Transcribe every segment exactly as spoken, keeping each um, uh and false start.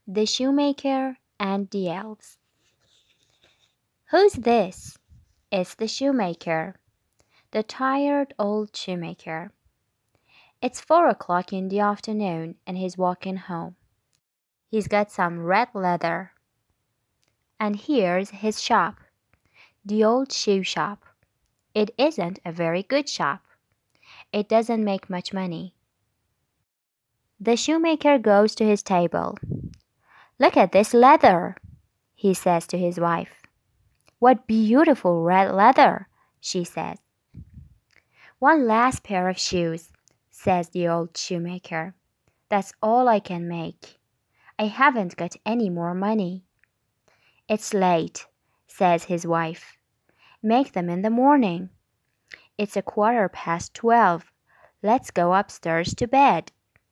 The Shoemaker and the Elves. "Who's this?" "It's the shoemaker, the tired old shoemaker. It's four o'clock in the afternoon and he's walking home. He's got some red leather. And here's his shop, the old shoe shop. It isn't a very good shop. It doesn't make much money." The shoemaker goes to his table. "Look at this leather," he says to his wife. "What beautiful red leather," she says. "One last pair of shoes," says the old shoemaker. "That's all I can make. I haven't got any more money." "It's late," says his wife. "Make them in the morning. It's a quarter past twelve. Let's go upstairs to bed."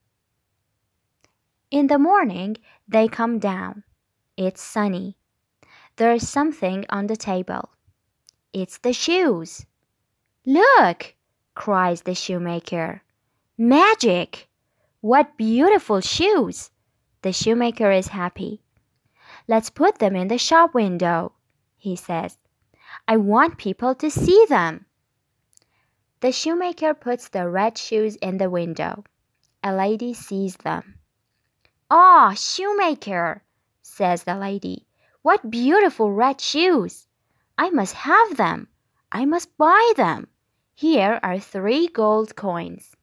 In the morning they come down. It's sunny. There's something on the table. It's the shoes. "Look!" cries the shoemaker. "Magic! What beautiful shoes!" The shoemaker is happy. "Let's put them in the shop window," he says. "I want people to see them." The shoemaker puts the red shoes in the window. A lady sees them. "Ah, shoemaker," says the lady, "what beautiful red shoes! I must have them. I must buy them. Here are three gold coins."